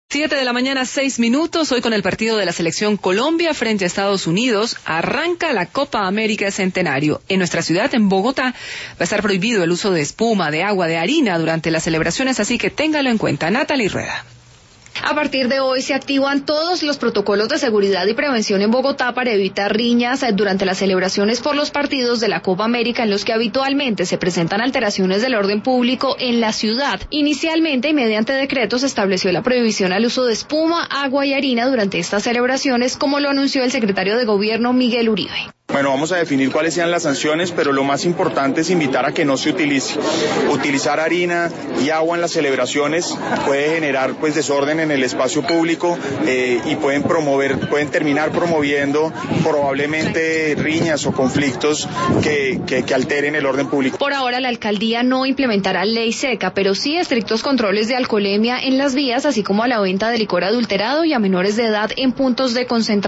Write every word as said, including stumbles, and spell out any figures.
Siete de la mañana, seis minutos. Hoy con el partido de la Selección Colombia frente a Estados Unidos arranca la Copa América Centenario. En nuestra ciudad, en Bogotá, va a estar prohibido el uso de espuma, de agua, de harina durante las celebraciones, así que téngalo en cuenta. Natalie Rueda. A partir de hoy se activan todos los protocolos de seguridad y prevención en Bogotá para evitar riñas durante las celebraciones por los partidos de la Copa América en los que habitualmente se presentan alteraciones del orden público en la ciudad. Inicialmente y mediante decreto se estableció la prohibición al uso de espuma, agua y harina durante estas celebraciones, como lo anunció el secretario de Gobierno Miguel Uribe. Bueno, vamos a definir cuáles sean las sanciones, pero lo más importante es invitar a que no se utilice. Utilizar harina y agua en las celebraciones puede generar pues desorden en el espacio público eh, y pueden promover, pueden terminar promoviendo probablemente riñas o conflictos que, que, que alteren el orden público. Por ahora la alcaldía no implementará ley seca, pero sí estrictos controles de alcoholemia en las vías, así como a la venta de licor adulterado y a menores de edad en puntos de concentración.